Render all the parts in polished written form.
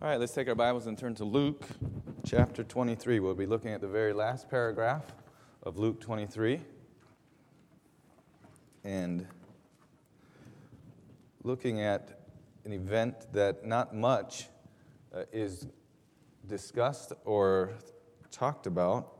All right, let's take our Bibles and turn to Luke chapter 23. We'll be looking at the very last paragraph of Luke 23. And looking at an event that not much is discussed or talked about,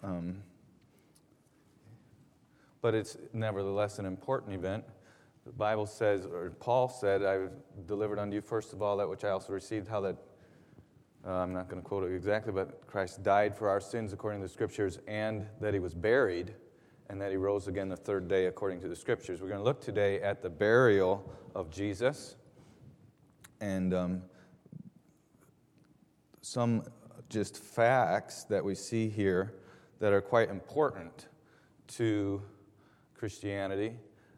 but it's nevertheless an important event. The Bible says, or Paul said, I've delivered unto you first of all that which I also received, how that, I'm not going to quote it exactly, but Christ died for our sins according to the Scriptures, and that he was buried, and that he rose again the third day according to the Scriptures. We're going to look today at the burial of Jesus, and some just facts that we see here that are quite important to Christianity.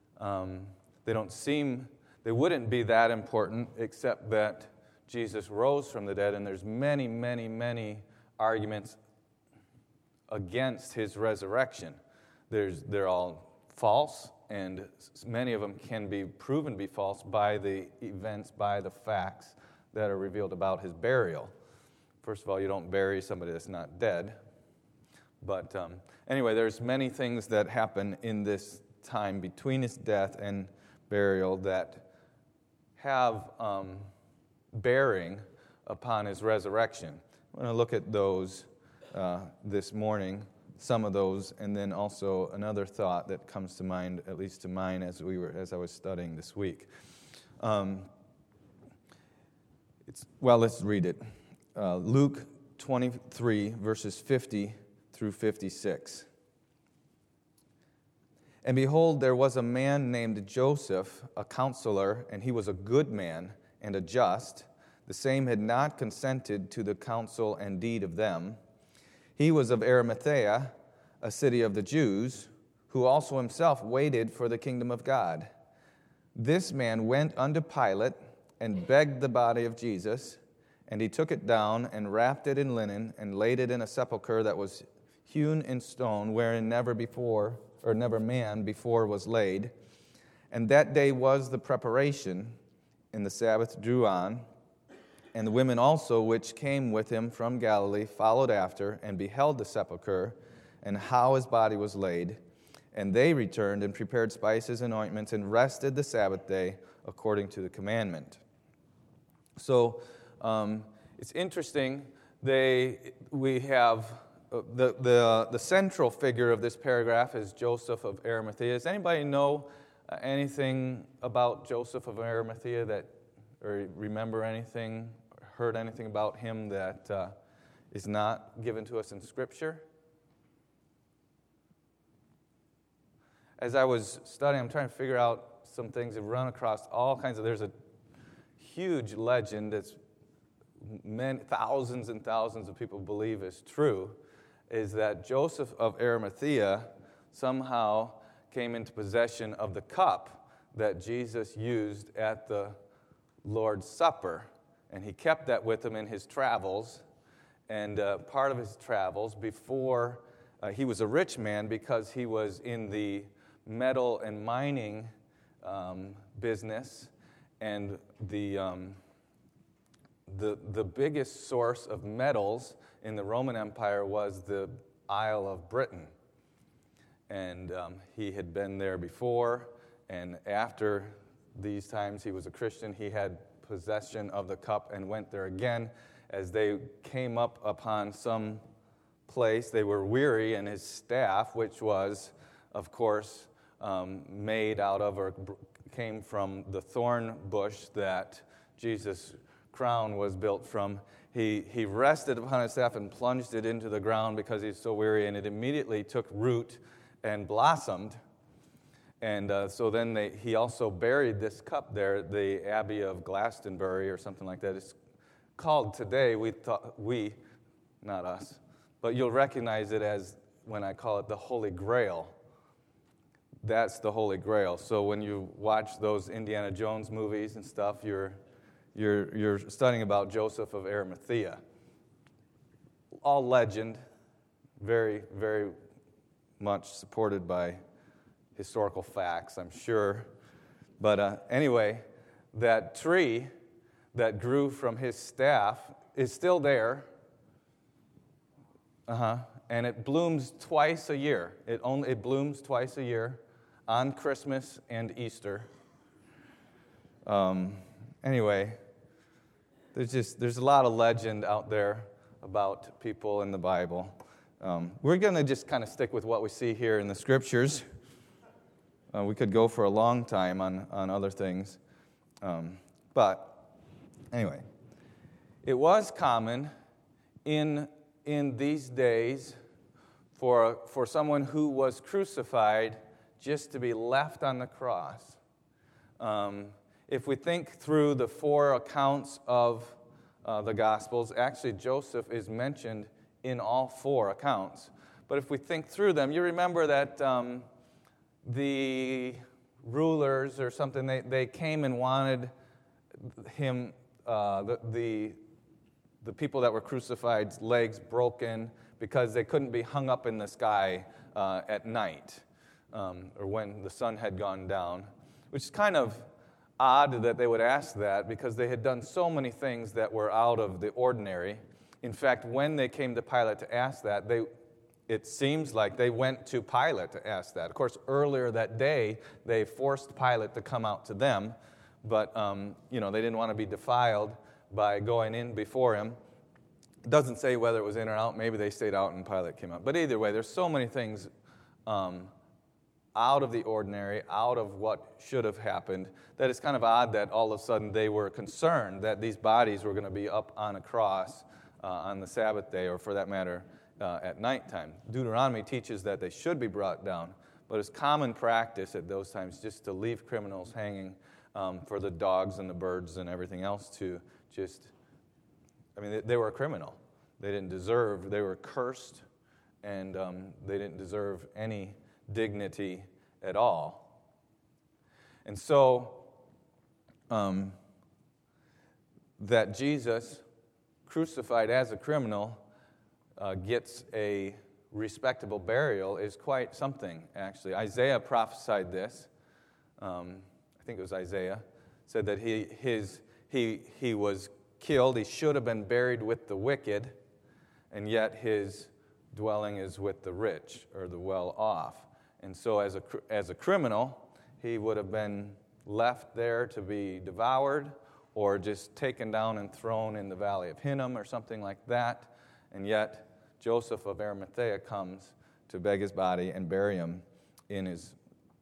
They wouldn't be that important except that Jesus rose from the dead, and there's many, many, many arguments against his resurrection. They're all false, and many of them can be proven to be false by the events, by the facts that are revealed about his burial. First of all, you don't bury somebody that's not dead. But anyway, there's many things that happen in this time between his death and burial that have bearing upon his resurrection. I'm going to look at those this morning, some of those, and then also another thought that comes to mind, at least to mine, as I was studying this week. Let's read it. Luke 23, verses 50 through 56. And behold, there was a man named Joseph, a counselor, and he was a good man and a just. The same had not consented to the counsel and deed of them. He was of Arimathea, a city of the Jews, who also himself waited for the kingdom of God. This man went unto Pilate and begged the body of Jesus, and he took it down and wrapped it in linen and laid it in a sepulchre that was hewn in stone, wherein never man before was laid. And that day was the preparation, and the Sabbath drew on. And the women also which came with him from Galilee followed after, and beheld the sepulchre, and how his body was laid. And they returned and prepared spices and ointments, and rested the Sabbath day according to the commandment. So it's interesting. We have the central figure of this paragraph is Joseph of Arimathea. Does anybody know anything about Joseph of Arimathea or remember anything, heard anything about him that is not given to us in Scripture? As I was studying, I'm trying to figure out some things. I've run across all kinds of. There's a huge legend that's thousands and thousands of people believe is true, is that Joseph of Arimathea somehow came into possession of the cup that Jesus used at the Lord's Supper. And he kept that with him in his travels. And part of his travels before, he was a rich man because he was in the metal and mining business. And the biggest source of metals in the Roman Empire was the Isle of Britain. And he had been there before, and after these times he was a Christian. He had possession of the cup and went there again. As they came up upon some place, they were weary, and his staff, which was, of course, made out of or came from the thorn bush that Jesus' crown was built from, he rested upon his staff and plunged it into the ground because he's so weary, and it immediately took root and blossomed. And so then he also buried this cup there, the Abbey of Glastonbury or something like that. It's called today, not us, but you'll recognize it as, when I call it the Holy Grail. That's the Holy Grail. So when you watch those Indiana Jones movies and stuff, you're studying about Joseph of Arimathea. All legend, very, very much supported by historical facts, I'm sure. But anyway, that tree that grew from his staff is still there. And it blooms twice a year. It blooms twice a year on Christmas and Easter. Anyway, there's a lot of legend out there about people in the Bible. We're going to just kind of stick with what we see here in the Scriptures. We could go for a long time on other things. But anyway, it was common in these days for someone who was crucified just to be left on the cross. If we think through the 4 accounts of the Gospels, actually Joseph is mentioned in all 4 accounts. But if we think through them, you remember that the rulers or something, they came and wanted him, the people that were crucified's legs broken because they couldn't be hung up in the sky at night or when the sun had gone down, which is kind of odd that they would ask that because they had done so many things that were out of the ordinary. In fact, when they came to Pilate to ask that, it seems like they went to Pilate to ask that. Of course, earlier that day, they forced Pilate to come out to them, but they didn't want to be defiled by going in before him. It doesn't say whether it was in or out. Maybe they stayed out and Pilate came out. But either way, there's so many things out of the ordinary, out of what should have happened, that it's kind of odd that all of a sudden they were concerned that these bodies were going to be up on a cross on the Sabbath day, or for that matter, at nighttime. Deuteronomy teaches that they should be brought down, but it's common practice at those times just to leave criminals hanging for the dogs and the birds and everything else to just, they were a criminal. They didn't deserve, they were cursed, and they didn't deserve any dignity at all. And so, that Jesus, crucified as a criminal, gets a respectable burial is quite something, actually. Isaiah prophesied this. I think it was Isaiah, said that he was killed. He should have been buried with the wicked, and yet his dwelling is with the rich or the well-off. And so as a criminal, he would have been left there to be devoured or just taken down and thrown in the valley of Hinnom or something like that. And yet Joseph of Arimathea comes to beg his body and bury him in his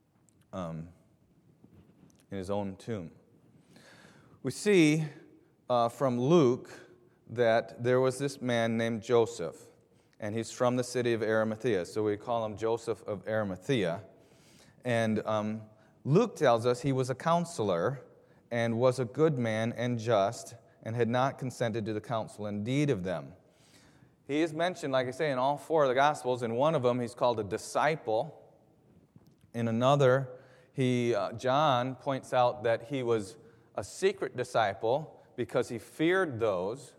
own tomb. We see from Luke that there was this man named Joseph, and he's from the city of Arimathea, so we call him Joseph of Arimathea. And Luke tells us he was a counselor and was a good man and just, and had not consented to the counsel and deed of them. He is mentioned, like I say, in all 4 of the Gospels. In one of them, he's called a disciple. In another, John points out that he was a secret disciple because he feared those.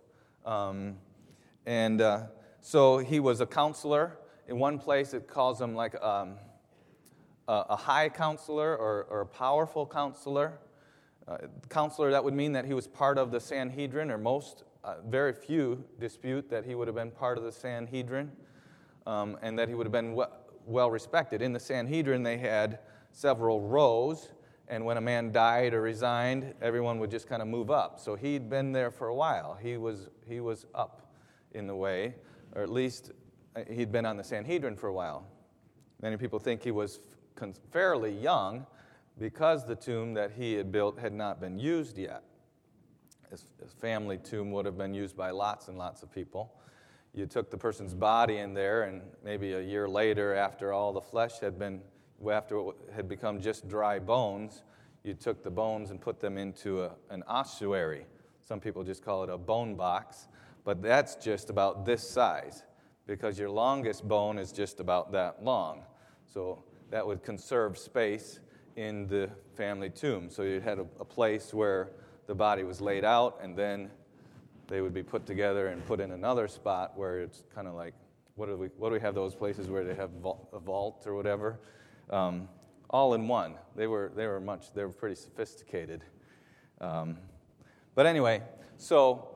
So he was a counselor. In one place, it calls him like a high counselor or a powerful counselor. Counselor, that would mean that he was part of the Sanhedrin, or very few dispute that he would have been part of the Sanhedrin, and that he would have been well respected. In the Sanhedrin, they had several rows, and when a man died or resigned, everyone would just kind of move up. So he'd been there for a while. He was up in the way, or at least he'd been on the Sanhedrin for a while. Many people think he was fairly young because the tomb that he had built had not been used yet. His family tomb would have been used by lots and lots of people. You took the person's body in there, and maybe a year later, after all the flesh after it had become just dry bones, you took the bones and put them into an ossuary. Some people just call it a bone box, but that's just about this size, because your longest bone is just about that long. So that would conserve space in the family tomb. So you had a place where the body was laid out, and then they would be put together and put in another spot where it's kind of like, what do we have those places where they have a vault or whatever? All in one. They were pretty sophisticated. But anyway, so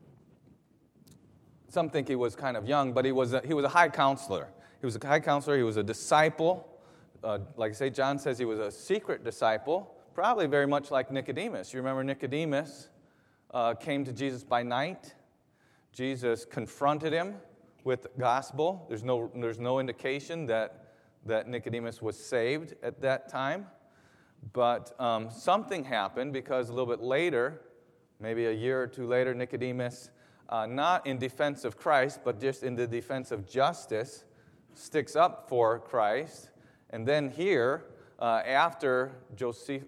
some think he was kind of young, but he was a high counselor. He was a high counselor. He was a disciple. Like I say, John says he was a secret disciple, probably very much like Nicodemus. You remember Nicodemus came to Jesus by night. Jesus confronted him with the gospel. There's no indication that Nicodemus was saved at that time. But something happened because a little bit later, maybe a year or two later, Nicodemus, not in defense of Christ, but just in the defense of justice, sticks up for Christ. And then here, after Joseph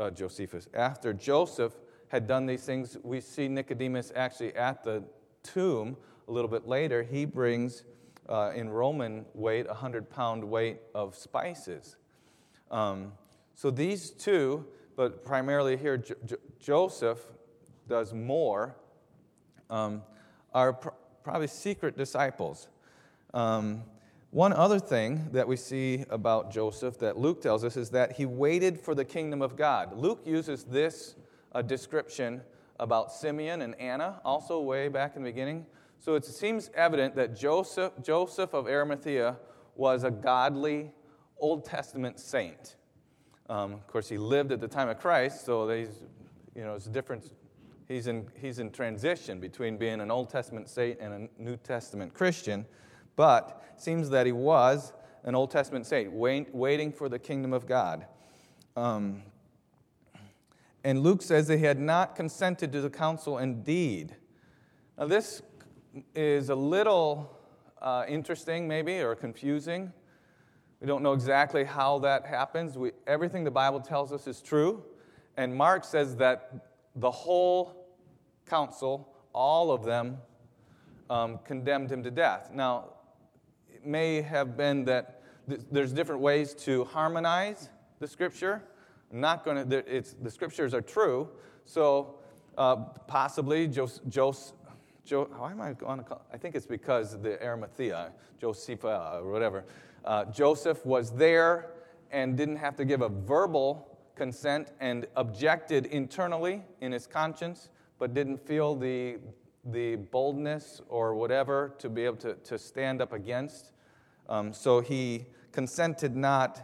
had done these things, we see Nicodemus actually at the tomb a little bit later. He brings, in Roman weight, 100-pound weight of spices. So these two, but primarily here Joseph does more, are probably secret disciples. One other thing that we see about Joseph that Luke tells us is that he waited for the kingdom of God. Luke uses this description about Simeon and Anna, also way back in the beginning. So it seems evident that Joseph of Arimathea was a godly Old Testament saint. Of course, he lived at the time of Christ, so it's a difference. He's in transition between being an Old Testament saint and a New Testament Christian. But it seems that he was an Old Testament saint, waiting for the kingdom of God. And Luke says that he had not consented to the council in deed. Now this is a little interesting maybe, or confusing. We don't know exactly how that happens. Everything the Bible tells us is true. And Mark says that the whole council, all of them, condemned him to death. Now, it may have been that there's different ways to harmonize the Scripture. I'm not going to. The Scriptures are true, so possibly how am I going to call? I think it's because the Arimathea, Josephus, or whatever. Joseph was there and didn't have to give a verbal consent and objected internally in his conscience, but didn't feel the boldness or whatever to be able to stand up against. So he consented not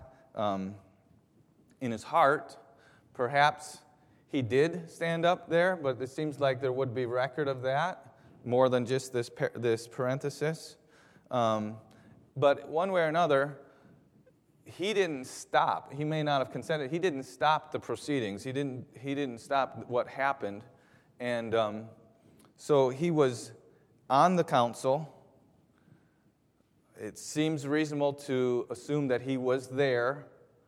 in his heart. Perhaps he did stand up there, but it seems like there would be record of that, more than just this parenthesis. But one way or another, he didn't stop. He may not have consented. He didn't stop the proceedings. He didn't stop what happened. And so he was on the council. It seems reasonable to assume that he was there,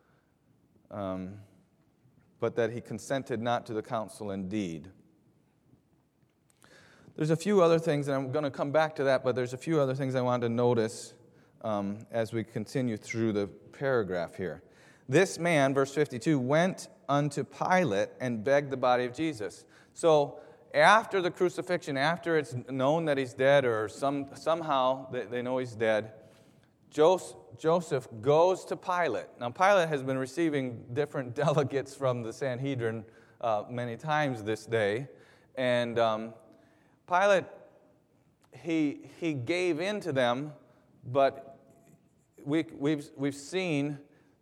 but that he consented not to the council in deed. There's a few other things, and I'm going to come back to that, but there's a few other things I wanted to notice as we continue through the paragraph here. This man, verse 52, went unto Pilate and begged the body of Jesus. So after the crucifixion, after it's known that he's dead, or somehow they know he's dead, Joseph goes to Pilate. Now, Pilate has been receiving different delegates from the Sanhedrin many times this day, and Pilate, he gave in to them, but we've seen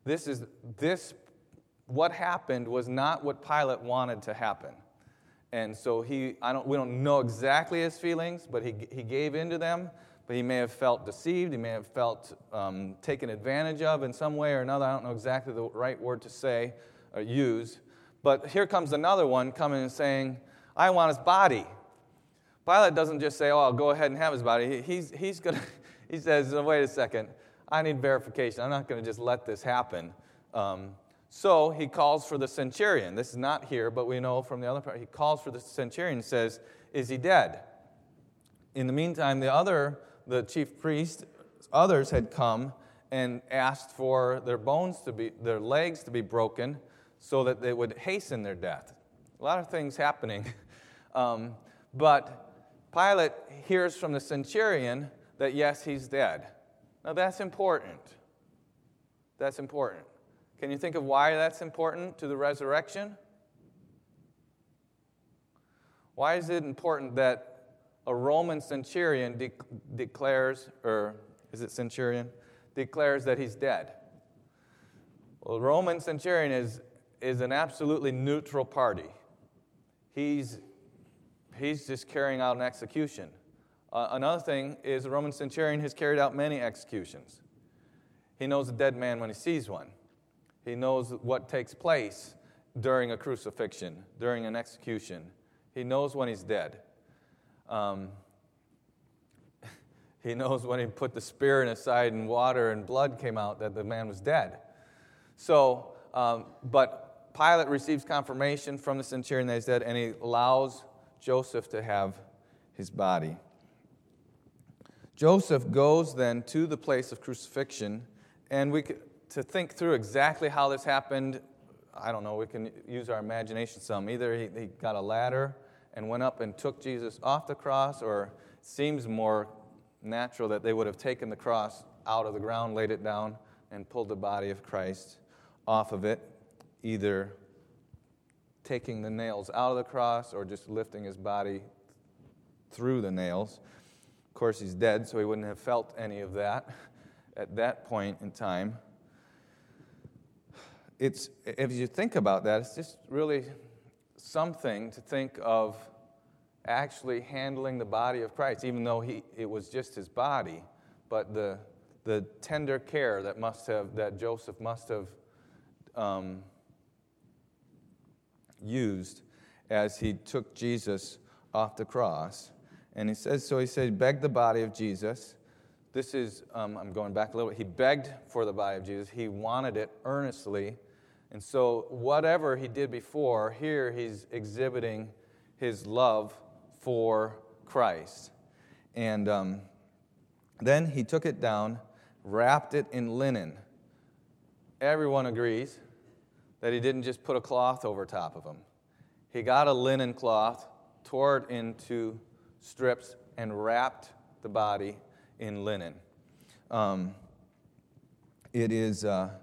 what happened was not what Pilate wanted to happen. And so we don't know exactly his feelings, but he gave in to them, but he may have felt deceived, he may have felt taken advantage of in some way or another. I don't know exactly the right word to say or use. But here comes another one coming and saying, I want his body. Pilate doesn't just say, I'll go ahead and have his body. He says, wait a second, I need verification. I'm not going to just let this happen. So he calls for the centurion. This is not here, but we know from the other part. He calls for the centurion and says, is he dead? In the meantime, the chief priest, others had come and asked for their legs to be broken so that they would hasten their death. A lot of things happening. But Pilate hears from the centurion that, yes, he's dead. Now, that's important. That's important. Can you think of why that's important to the resurrection? Why is it important that a Roman centurion declares, or is it centurion? Declares that he's dead? Well, the Roman centurion is an absolutely neutral party. He's just carrying out an execution. Another thing is the Roman centurion has carried out many executions. He knows a dead man when he sees one. He knows what takes place during a crucifixion, during an execution. He knows when he's dead. He knows when he put the spear in his side and water and blood came out that the man was dead. So, but Pilate receives confirmation from the centurion that he's dead, and he allows Joseph to have his body. Joseph goes then to the place of crucifixion, and to think through exactly how this happened, I don't know, we can use our imagination some. Either he got a ladder and went up and took Jesus off the cross, or it seems more natural that they would have taken the cross out of the ground, laid it down, and pulled the body of Christ off of it, either taking the nails out of the cross or just lifting his body through the nails. Of course, he's dead, so he wouldn't have felt any of that at that point in time. If you think about that, it's just really something to think of actually handling the body of Christ, even though it was just his body, but the tender care that Joseph must have used as he took Jesus off the cross. And he said, begged the body of Jesus. This is, I'm going back a little bit. He begged for the body of Jesus. He wanted it earnestly. And so whatever he did before, here he's exhibiting his love for Christ. And then he took it down, wrapped it in linen. Everyone agrees that he didn't just put a cloth over top of him. He got a linen cloth, tore it into strips, and wrapped the body in linen. It is, and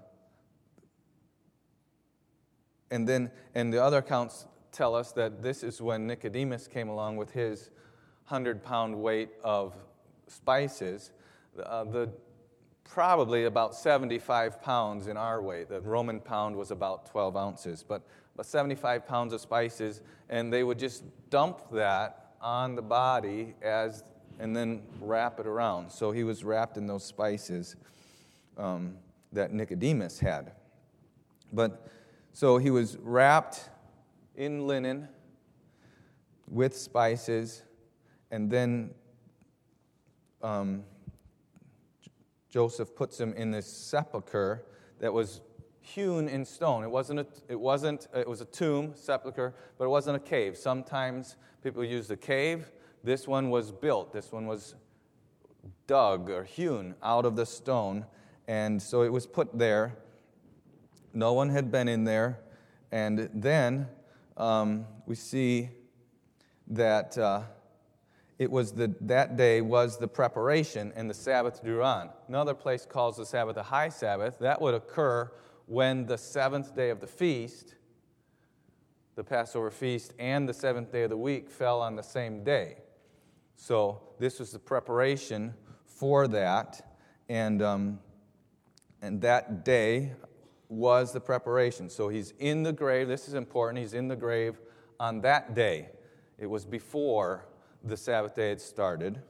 the other accounts tell us that this is when Nicodemus came along with his 100-pound weight of spices. Probably about 75 pounds in our weight. The Roman pound was about 12 ounces, but 75 pounds of spices, and they would just dump that on the body and then wrap it around. So he was wrapped in those spices that Nicodemus had. So he was wrapped in linen with spices, and then Joseph puts him in this sepulcher that was hewn in stone. It was a tomb, sepulcher, but it wasn't a cave. Sometimes people used a cave. This one was built. This one was dug or hewn out of the stone, and so it was put there. No one had been in there, and then we see that that day was the preparation, and the Sabbath drew on. Another place calls the Sabbath a high Sabbath. That would occur when the seventh day of the feast, the Passover feast, and the seventh day of the week fell on the same day. So this was the preparation for that, and that day was the preparation. So he's in the grave. This is important. He's in the grave on that day. It was before the Sabbath day had started,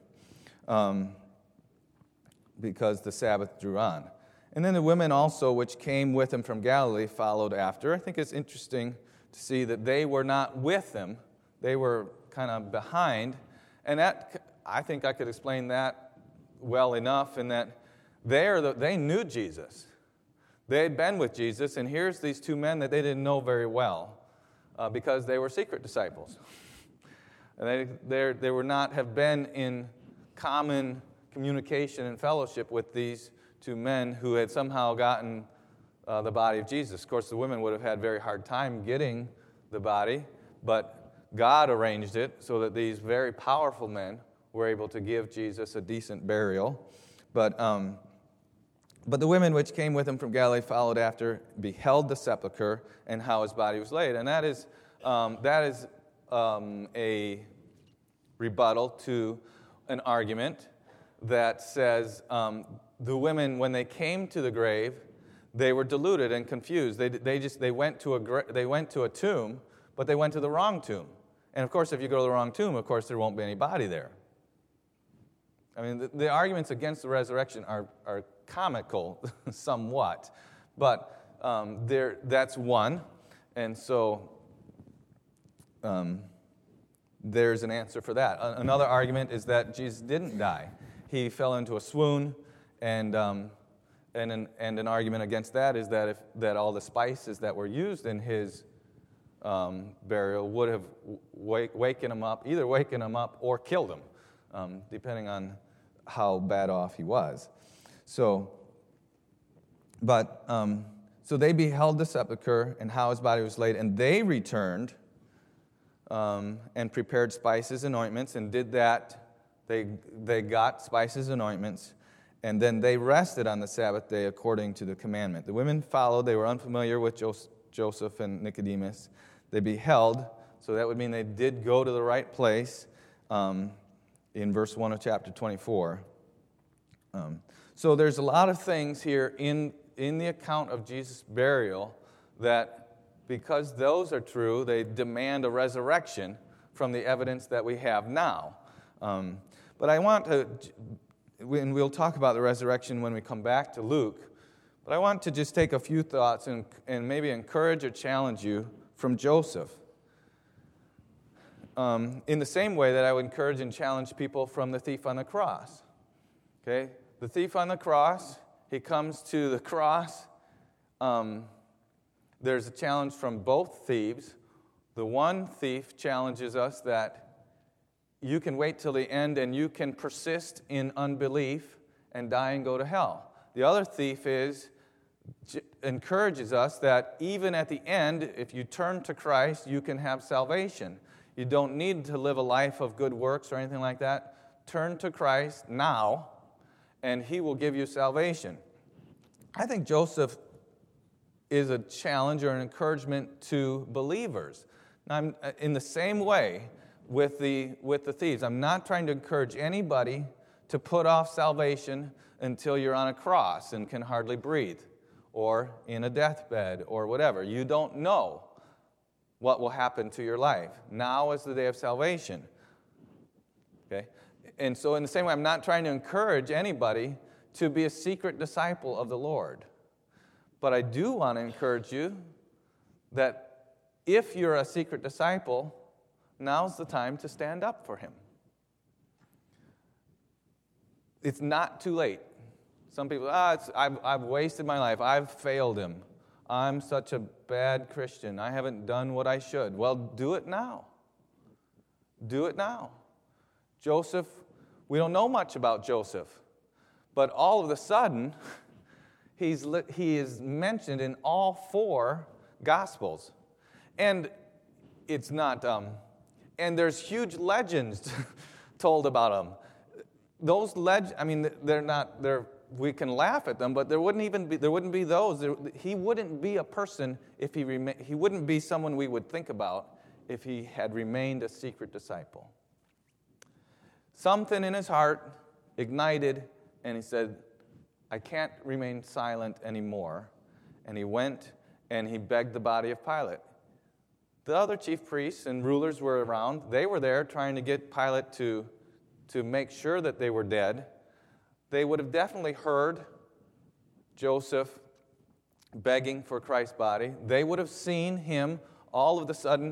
because the Sabbath drew on. And then the women also, which came with him from Galilee, followed after. I think it's interesting to see that they were not with him. They were kind of behind. And that, I think I could explain that well enough in that they knew Jesus. They had been with Jesus, and here's these two men that they didn't know very well because they were secret disciples. And they were not have been in common communication and fellowship with these two men who had somehow gotten the body of Jesus. Of course, the women would have had a very hard time getting the body, but God arranged it so that these very powerful men were able to give Jesus a decent burial. But the women which came with him from Galilee followed after, beheld the sepulchre and how his body was laid. And that is a rebuttal to an argument that says the women, when they came to the grave, they were deluded and confused. They went to a tomb, but they went to the wrong tomb. And of course, if you go to the wrong tomb, of course, there won't be any body there. I mean, the arguments against the resurrection are comical somewhat, but that's one. And so there's an answer for that. Another argument is that Jesus didn't die. He fell into a swoon, and an argument against that is that all the spices that were used in his burial would have waken him up or killed him, depending on how bad off he was. So they beheld the sepulcher and how his body was laid, and they returned and prepared spices and ointments, and did that. They got spices and ointments, and then they rested on the Sabbath day according to the commandment. The women followed. They were unfamiliar with Joseph and Nicodemus. They beheld, so that would mean they did go to the right place in verse 1 of chapter 24. So there's a lot of things here in the account of Jesus' burial that, because those are true, they demand a resurrection from the evidence that we have now. But I want to, and we'll talk about the resurrection when we come back to Luke, but I want to just take a few thoughts and maybe encourage or challenge you from Joseph. In the same way that I would encourage and challenge people from the thief on the cross. Okay? The thief on the cross, he comes to the cross. There's a challenge from both thieves. The one thief challenges us that you can wait till the end and you can persist in unbelief and die and go to hell. The other thief encourages us that even at the end, if you turn to Christ, you can have salvation. You don't need to live a life of good works or anything like that. Turn to Christ now, and he will give you salvation. I think Joseph is a challenge or an encouragement to believers. Now, in the same way with the thieves, I'm not trying to encourage anybody to put off salvation until you're on a cross and can hardly breathe, or in a deathbed, or whatever. You don't know what will happen to your life. Now is the day of salvation. Okay? And so in the same way, I'm not trying to encourage anybody to be a secret disciple of the Lord. But I do want to encourage you that if you're a secret disciple, now's the time to stand up for him. It's not too late. Some people, I've wasted my life. I've failed him. I'm such a bad Christian. I haven't done what I should. Well, do it now. Do it now. Joseph, we don't know much about Joseph, but all of a sudden, he is mentioned in all 4 Gospels. And it's not, and there's huge legends told about him. Those we can laugh at them, but there wouldn't be those. He wouldn't be a person if he wouldn't be someone we would think about if he had remained a secret disciple. Something in his heart ignited, and he said, I can't remain silent anymore. And he went and he begged the body of Pilate. The other chief priests and rulers were around. They were there trying to get Pilate to make sure that they were dead. They would have definitely heard Joseph begging for Christ's body. They would have seen him. All of a sudden,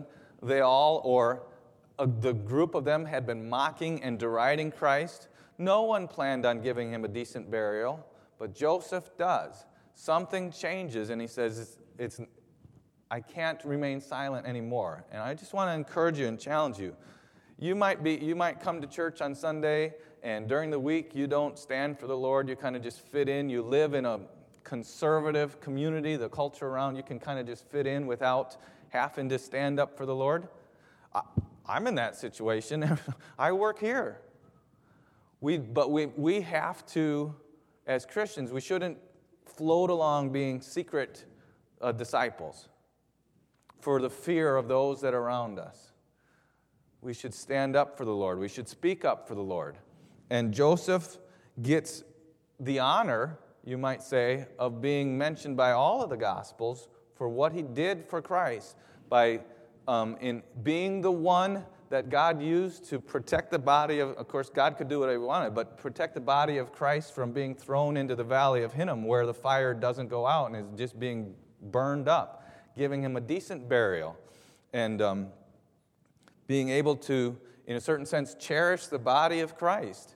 the group of them had been mocking and deriding Christ. No one planned on giving him a decent burial, but Joseph does. Something changes, and he says, I can't remain silent anymore. And I just want to encourage you and challenge you. You might come to church on Sunday, and during the week you don't stand for the Lord. You kind of just fit in. You live in a conservative community, the culture around you can kind of just fit in without having to stand up for the Lord. I'm in that situation. I work here. But we have to, as Christians, we shouldn't float along being secret disciples for the fear of those that are around us. we should stand up for the Lord. We should speak up for the Lord. And Joseph gets the honor, you might say, of being mentioned by all of the Gospels for what he did for Christ by in being the one that God used to protect the body of course, God could do whatever he wanted, but protect the body of Christ from being thrown into the valley of Hinnom where the fire doesn't go out and is just being burned up, giving him a decent burial and being able to, in a certain sense, cherish the body of Christ.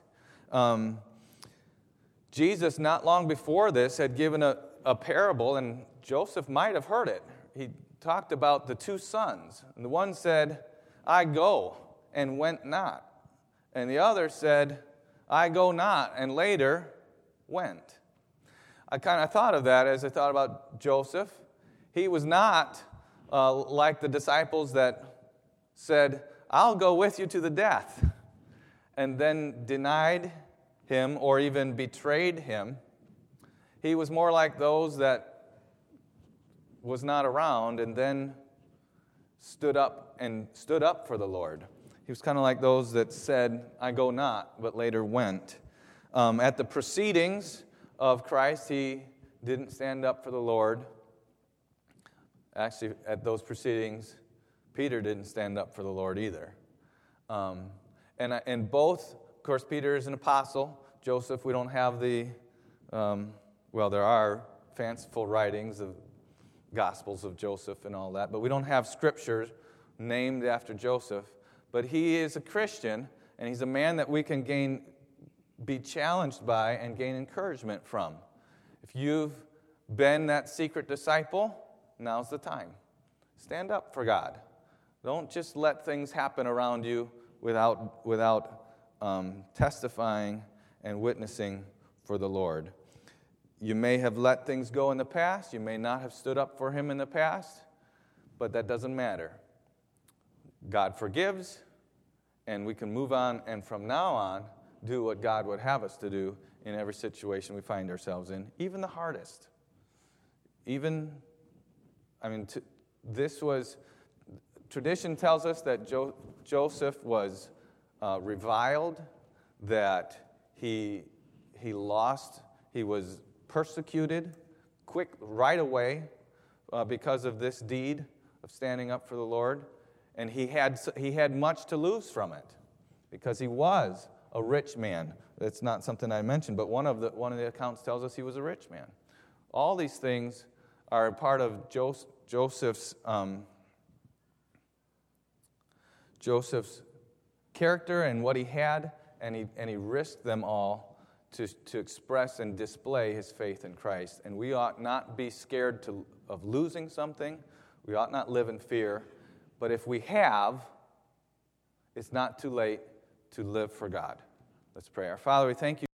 Jesus, not long before this, had given a parable, and Joseph might have heard it. He talked about the two sons. And the one said, I go, and went not. And the other said, I go not, and later went. I kind of thought of that as I thought about Joseph. He was not like the disciples that said, I'll go with you to the death, and then denied him or even betrayed him. He was more like those that was not around and then stood up for the Lord. He was kind of like those that said, I go not, but later went. At the proceedings of Christ, he didn't stand up for the Lord. Actually, at those proceedings, Peter didn't stand up for the Lord either. And both, of course, Peter is an apostle. Joseph, we don't have there are fanciful writings of Gospels of Joseph and all that, but we don't have scriptures named after Joseph. But he is a Christian, and he's a man that we can be challenged by and gain encouragement from. If you've been that secret disciple, now's the time. Stand up for God. Don't just let things happen around you without testifying and witnessing for the Lord. You may have let things go in the past. You may not have stood up for him in the past, but that doesn't matter. God forgives, and we can move on, and from now on, do what God would have us to do in every situation we find ourselves in, even the hardest. Tradition tells us that Joseph was reviled, that he was persecuted right away because of this deed of standing up for the Lord, and he had much to lose from it because he was a rich man. That's not something I mentioned, but one of the accounts tells us he was a rich man. All these things are a part of Joseph's character and what he had, and he risked them all to express and display his faith in Christ. And we ought not be scared of losing something. We ought not live in fear. But if we have, it's not too late to live for God. Let's pray. Our Father, we thank you.